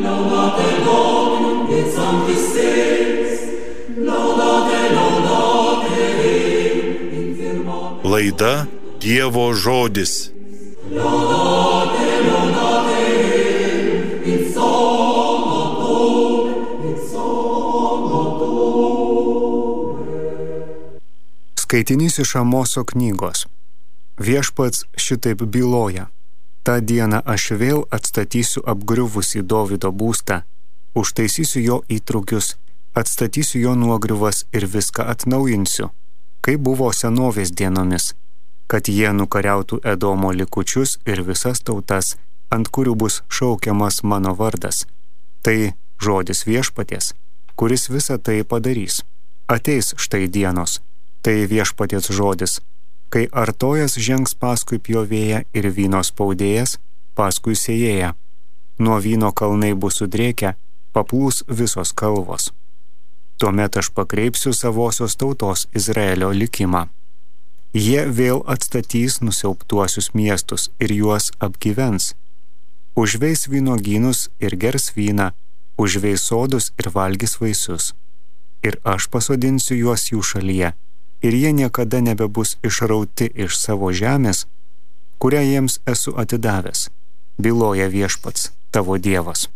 Laida Dievo žodis. Skaitinys iš Amoso knygos. Viešpats šitaip byloja: tą dieną aš vėl atstatysiu apgriuvusį Dovydo būstą, užtaisysiu jo įtrūkius, atstatysiu jo nuogriuvas ir viską atnaujinsiu, kaip buvo senovės dienomis, kad jie nukariautų Edomo likučius ir visas tautas, ant kurių bus šaukiamas mano vardas. Tai žodis Viešpaties, kuris visą tai padarys. Ateis štai dienos, tai Viešpaties žodis, kai artojas žengs paskui pjovėją ir vyno spaudėjas paskui sėjėją. Nuo vyno kalnai bus sudrėkę, paplūs visos kalvos. Tuomet aš pakreipsiu savosios tautos Izraelio likimą. Jie vėl atstatys nusiaubtuosius miestus ir juos apgyvens. Užveis vynuogynus ir gers vyną, užveis sodus ir valgys vaisius. Ir aš pasodinsiu juos jų šalyje, ir jie niekada nebebus išrauti iš savo žemės, kurią jiems esu atidavęs, byloja Viešpats, tavo Dievas.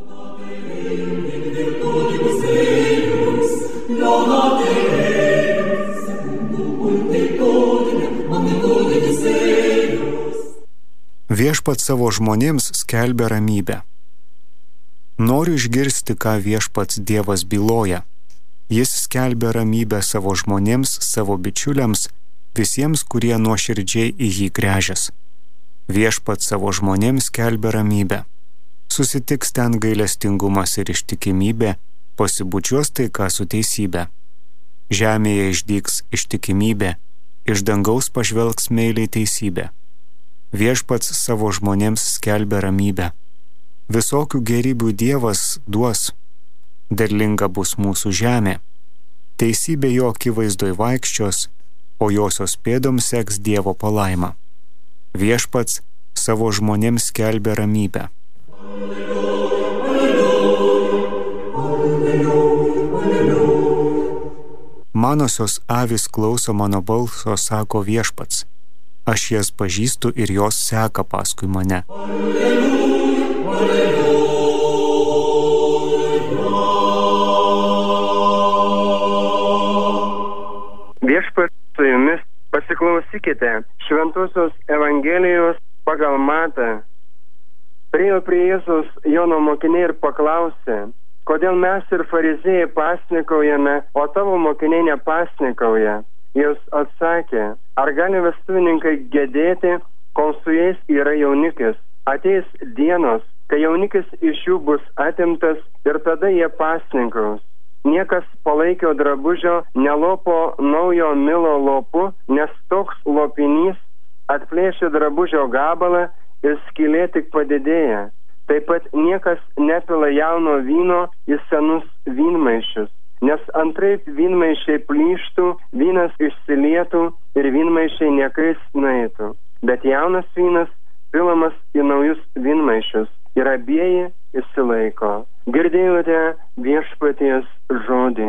Viešpats savo žmonėms skelbia ramybę. Noriu išgirsti, ką Viešpats Dievas byloja. Jis skelbia ramybę savo žmonėms, savo bičiuliams, visiems, kurie nuoširdžiai į jį gręžias. Viešpats savo žmonėms skelbia ramybę. Susitiks ten gailestingumas ir ištikimybė, pasibučiuos taika su teisybė. Žemėje išdygs ištikimybė, iš dangaus pažvelgs meiliai teisybė. Viešpats savo žmonėms skelbia ramybę. Visokių gėrybių Dievas duos. Derlinga bus mūsų žemė. Teisybė jo akivaizdoj vaikščios, o josios pėdoms seks Dievo palaima. Viešpats savo žmonėms skelbia ramybę. Manosios avys klauso mano balso, sako Viešpats. Aš jas pažįstu ir jos seka paskui mane. Viešpats su jumis, pasiklausykite Šventosios Evangelijos pagal Matą. Priėjo prie Jėzus Jono mokiniai ir paklausė: kodėl mes ir fariziejai pasnikaujame, o tavo mokiniai nepasnikauja? Jis atsakė: ar gali vestuvininkai gedėti, kol su jais yra jaunikis? Ateis dienos, kai jaunikis iš jų bus atimtas ir tada jie pasnikaus. Niekas palaikio drabužio nelopo naujo milo lopu, nes toks lopinys atplėšia drabužio gabalą ir skylė tik padidėja. Taip pat niekas nepila jauno vyno į senus vynmaišius, nes antraip vynmaišiai plyštų, vynas išsilietų ir vynmaišiai niekais nueitų. Bet jaunas vynas pilamas į naujus vynmaišius ir abieji išsilaiko. Girdėjote Viešpaties žodį.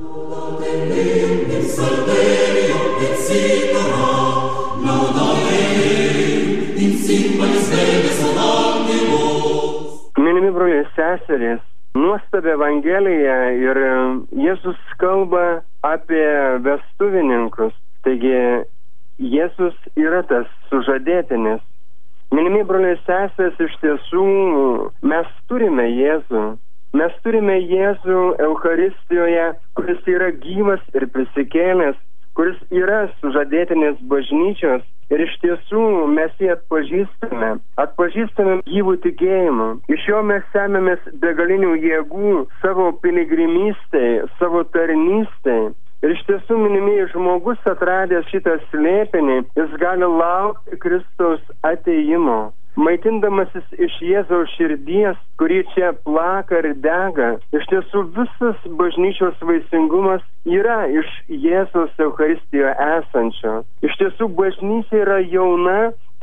Mylimi broliai ir seserys, nuostabi Evangelija ir Jėzus kalba apie vestuvininkus. Taigi Jėzus yra tas sužadėtinis. Mylimi broliai ir seserys, iš tiesų mes turime Jėzų. Mes turime Jėzų Eucharistijoje, kuris yra gyvas ir prisikėlęs, kuris yra sužadėtinis bažnyčios. Ir iš tiesų mes jį atpažįstame gyvų tikėjimu. Iš jo mes semiamės begalinių jėgų savo piligrimystei, savo tarnystei. Ir iš tiesų, minimieji, žmogus atradęs šitą slėpinį, jis gali laukti Kristaus atėjimo. Maitindamasis iš Jėzaus širdies, kuri čia plaka ir dega, iš tiesų visas bažnyčios vaisingumas yra iš Jėzaus Eucharistijoje esančio. Iš tiesų bažnyčia yra jauna,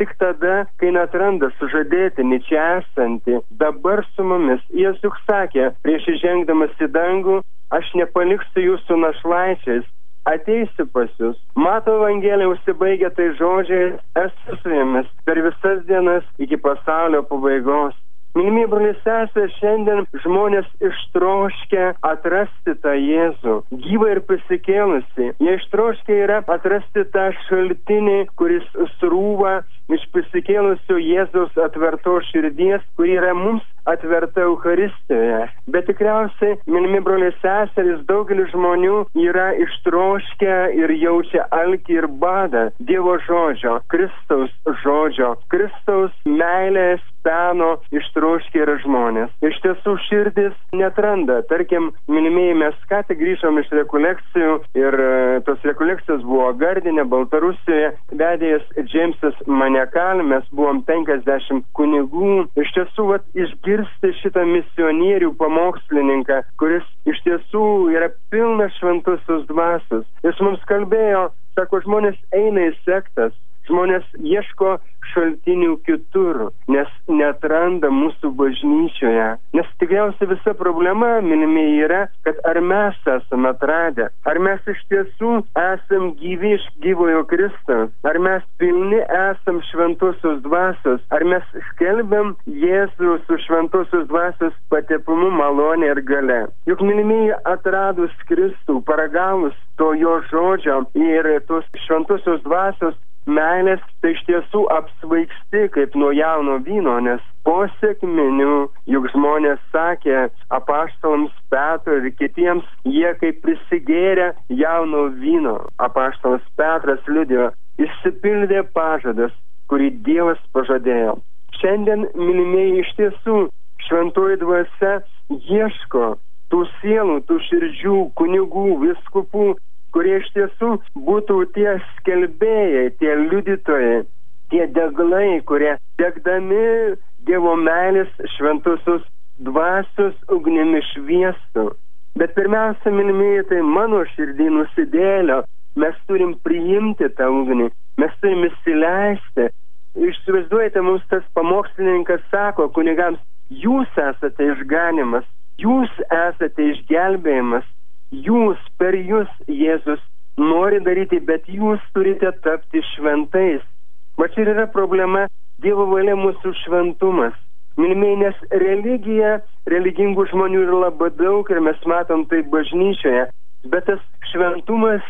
tik tada, kai atranda sužadėtinį čia esantį, dabar su mumis. Jėzus juk sakė, prieš įžengdamas į dangų, aš nepaliksiu jūsų našlaičiais, ateisiu pas jūs. Mato Evangelija užsibaigia tai žodžiais, esu su jumis per visas dienas iki pasaulio pabaigos. Mylimi broliai sesės, šiandien žmonės ištroškia atrasti tą Jėzų, gyvą ir prisikėlusį. Jie ištroškia yra atrasti tą šaltinį, kuris srūva iš prisikėlusio Jėzaus atvertos širdies, kuri yra mums atverta Eucharistijoje. Bet tikriausiai, mylimi broliai seserys, daugelis žmonių yra ištroškę ir jaučia alkį ir badą Dievo žodžio, Kristaus žodžio, Kristaus meilės peno ištroškę yra žmonės. Iš tiesų širdis netranda. Tarkim, mylimieji, mes ką tik grįžom iš rekolekcijų ir tos rekolekcijos buvo Gardine, Baltarusijoje, vedėjas Džeimsas Manekal, mes buvom 50 kunigų. Iš tiesų, išgirsti šitą misionierių pamokslininką, kuris iš tiesų yra pilnas šventosios dvasios. Jis mums kalbėjo, sako, žmonės eina į sektas, žmonės ieško šaltinių kitur, nes neatranda mūsų bažnyčioje. Nes tikriausiai visa problema, mylimieji, yra, kad ar mes esame atradę, ar mes iš tiesų esam gyvi iš gyvojo Kristaus, ar mes pilni esam šventosios dvasios, ar mes skelbiam Jėzų su šventosios dvasios patepimu, malonė ir galia. Juk, mylimieji, atradus Kristų, paragavus to jo žodžio ir tos šventosios dvasios meilės, tai iš tiesų apsvaigsti kaip nuo jauno vyno, nes po sekminių, juk žmonės sakė apaštalams Petrui ir kitiems, jie kaip prisigėrė jauno vyno. Apaštalas Petras liudijo, išsipildė pažadas, kurį Dievas pažadėjo. Šiandien, mylimieji, iš tiesų šventoji dvasia ieško tų sielų, tų širdžių, kunigų, vyskupų, kurie iš tiesų būtų tie skelbėjai, tie liudytojai, tie deglai, kurie degdami Dievo meilės šventosios dvasios ugnimi šviestų. Bet pirmiausia, mylimieji, tai mano širdį nusidėlio. Mes turim priimti tą ugnį, mes turim įsileisti. Įsivaizduojate, mums tas pamokslininkas sako kunigams, jūs esate išganimas, jūs esate išgelbėjimas. Jūs, per jūs Jėzus nori daryti, bet jūs turite tapti šventais. Va čia yra problema, Dievo valia mūsų šventumas. Mylimieji, nes religija, religingų žmonių yra labai daug ir mes matom tai bažnyčioje, bet tas šventumas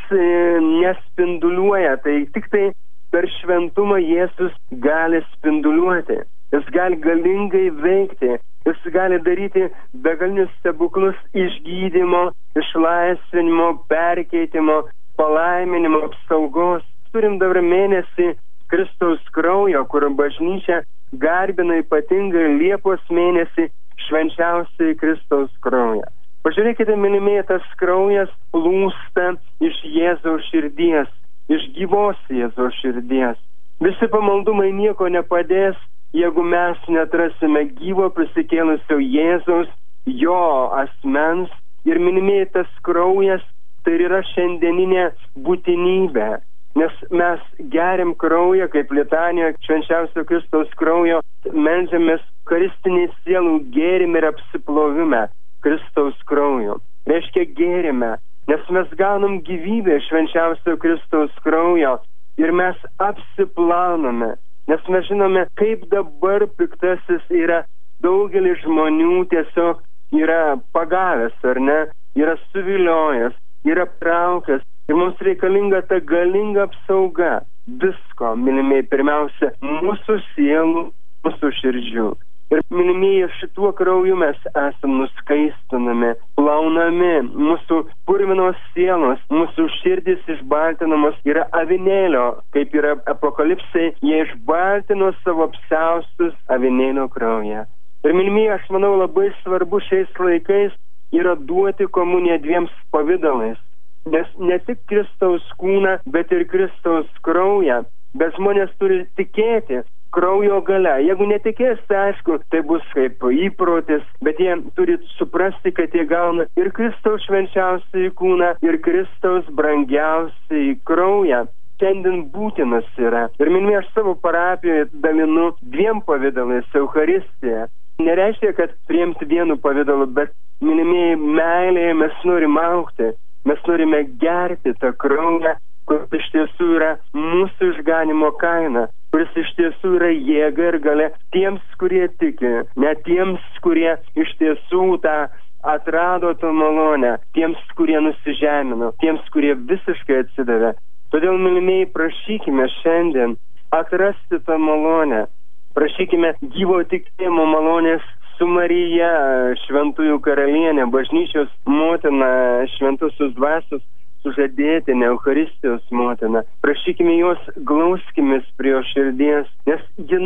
nespinduliuoja, tai tik tai per šventumą Jėzus gali spinduliuoti. Jis gali galingai veikti. Jis gali daryti begalinius stebuklus išgydymo, išlaisvinimo, perkeitimo, palaiminimo, apsaugos. Turim dabar mėnesį Kristaus kraujo, kur bažnyčia garbina ypatingai Liepos mėnesį švenčiausiai Kristaus kraują. Pažiūrėkite, mylimieji, tas kraujas plūsta iš Jėzaus širdies, iš gyvos Jėzaus širdies. Visi pamaldumai nieko nepadės, jeigu mes neatrasime gyvo prisikėlusio Jėzaus, jo asmens. Ir mylimieji, tas kraujas tai yra šiandieninė būtinybė, nes mes geriam kraują, kaip litanijoje švenčiausio Kristaus kraujo, meldžiamės eucharistinį sielų gėrime ir apsiplovime Kristaus kraujo. Reiškia gėrime, nes mes gaunam gyvybę švenčiausio Kristaus kraujo ir mes apsiplauname. Nes mes žinome, kaip dabar piktasis yra daugelį žmonių tiesiog yra pagavęs, ar ne, yra suviliojęs, yra traukęs. Ir mums reikalinga ta galinga apsauga visko, mylimieji, pirmiausia, mūsų sielų, mūsų širdžių. Ir mylimieji, šituo krauju mes esam nuskaistinami, plaunami, mūsų purvinos sielos, mūsų širdys išbaltinamos yra avinėlio, kaip yra apokalipsai, jie išbaltino savo apsiaustus avinėlio kraują. Ir mylimieji, aš manau, labai svarbu šiais laikais yra duoti komuniją dviems pavidalais. Nes ne tik Kristaus kūną, bet ir Kristaus kraują. Bet žmonės turi tikėti kraujo galia. Jeigu netikės, tai aišku, tai bus kaip įprotis, bet jie turi suprasti, kad jie gauna ir Kristaus švenčiausiai kūną, ir Kristaus brangiausiai kraują. šiandien būtinas yra. Ir minimi, aš savo parapijoje dalinu 2 pavidalais Eucharistiją. Nereiškia, kad priimti vienu pavidalu, bet minimieji meilėje mes norim augti. Mes norime gerti tą kraują, kuris iš tiesų yra mūsų išganimo kaina, kuris iš tiesų yra jėga ir galia tiems, kurie tiki, ne tiems, kurie iš tiesų tą atrado tą malonę, tiems, kurie nusižemino, tiems, kurie visiškai atsidavė. Todėl, mylimieji, prašykime šiandien atrasti tą malonę, prašykime gyvo tikėjimo malonės su Marija, šventųjų karalienė, bažnyčios motina, šventosios dvasios sužadėtinė, Eucharistijos motina. Prašykime jos, glauskimės prie jo širdies, nes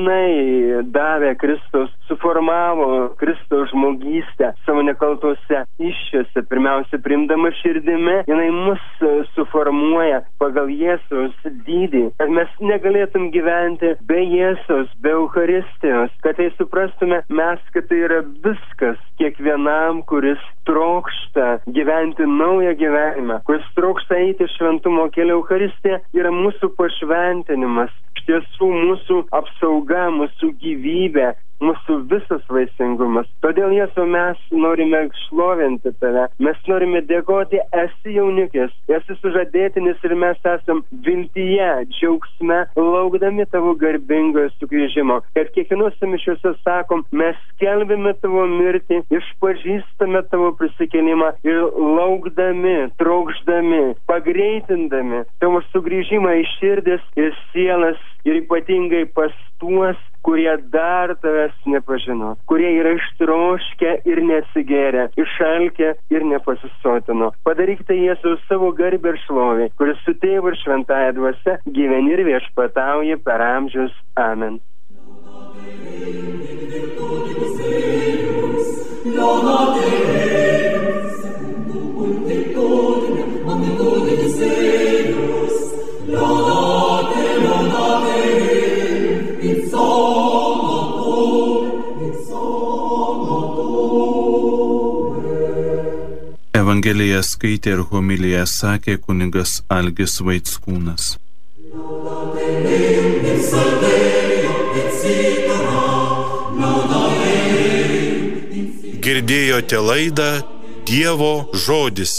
jinai davė Kristaus, suformavo Kristaus žmogystę savo nekaltose iššiose, pirmiausia, priimdama širdimi, jinai mus suformuoja pagal Jėzaus dydį, kad mes negalėtum gyventi be Jėzaus, be Eucharistijos, kad tai suprastume mes, kad tai yra viskas kiekvienam, kuris trokšta gyventi naują gyvenimą, kuris trokšta eiti šventumo keliu. Eucharistija yra mūsų pašventinimas, iš tiesų mūsų apsauga, mūsų gyvybė, mūsų visas vaisingumas. Todėl, Jėzau, mes norime šlovinti tave, mes norime dėkoti, esi jaunikis, esi sužadėtinis ir mes esam viltyje, džiaugsme, laukdami tavo garbingojo sugrįžimo. Kad kiekvienose mišiuose sakom, mes skelbime tavo mirtį, išpažįstame tavo prisikėlimą ir laukdami, trokšdami, pagreitindami tavo sugrįžimą į širdis ir sielas ir ypatingai pas tuos, kurie dar tavęs nepažino, kurie yra ištroškę ir neatsigėrę, išalkę ir nepasisotino. Padaryk tai, Jėzau, savo garbę ir šlovę, kuris su Tėvu ir Šventąja Dvasia gyveni ir viešpatauji per amžius. Amen. Evangeliją skaitė ir homiliją sakė kunigas Algis Vaickūnas. Girdėjote laidą Dievo žodis.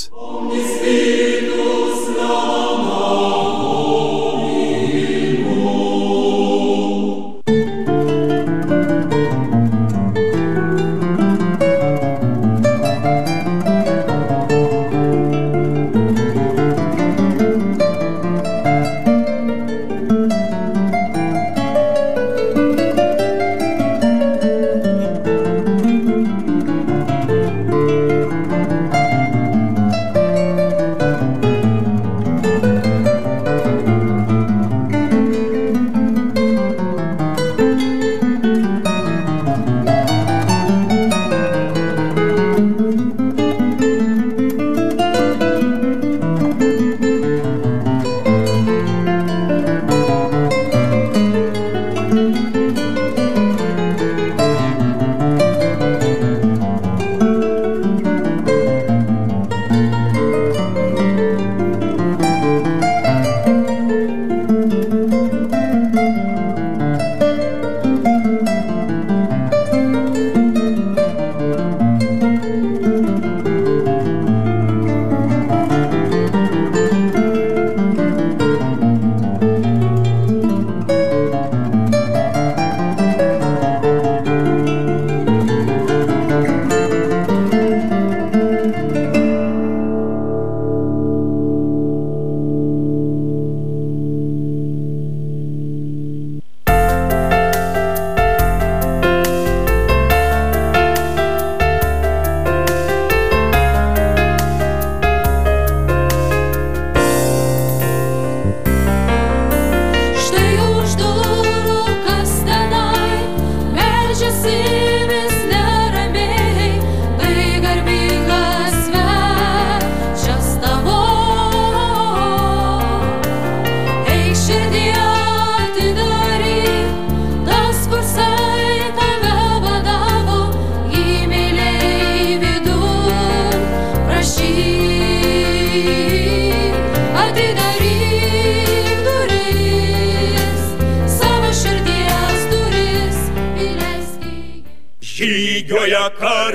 Dainuoja kar